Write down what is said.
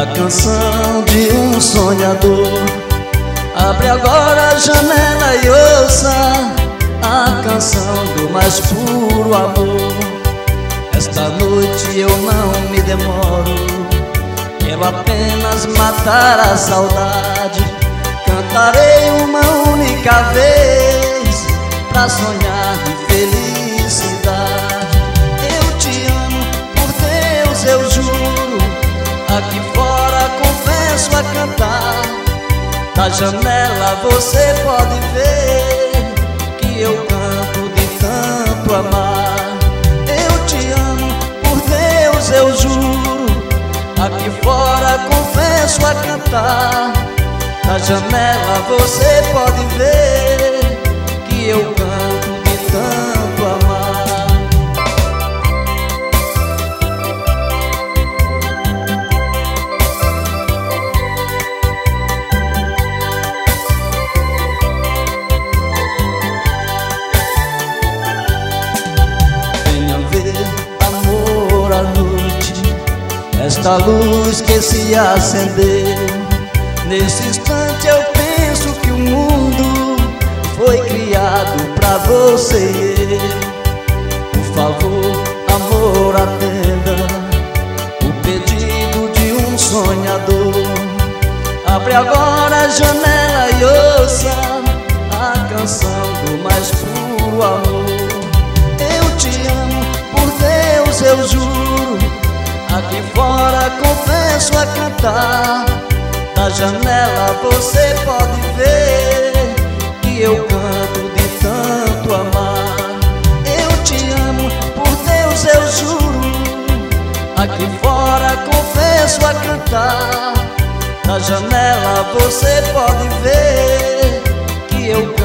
A canção de um sonhador. Abre agora a janela e ouça a canção do mais puro amor. Esta noite eu não me demoro, quero apenas matar a saudade. Cantarei uma única vez pra sonhar de felicidade. Eu te amo, por Deus eu juro, aqui fora confesso a cantar. Da janela você pode ver que eu canto de tanto amar. Eu te amo, por Deus eu juro, aqui fora confesso a cantar. Da janela você pode ver que eu canto de tanto amar. Venha ver, amor, à noite, esta luz que se acendeu. Nesse instante eu penso que o mundo foi criado pra você e eu. Por favor, amor, atenda o pedido de um sonhador. Abre agora a janela e ouça a canção do mais puro amor. Eu te amo, por Deus eu juro, aqui fora confesso a cantar. Da janela você pode ver que eu canto de tanto amar. Eu te amo, por Deus eu juro, aqui fora confesso a cantar. Da janela você pode ver que eu canto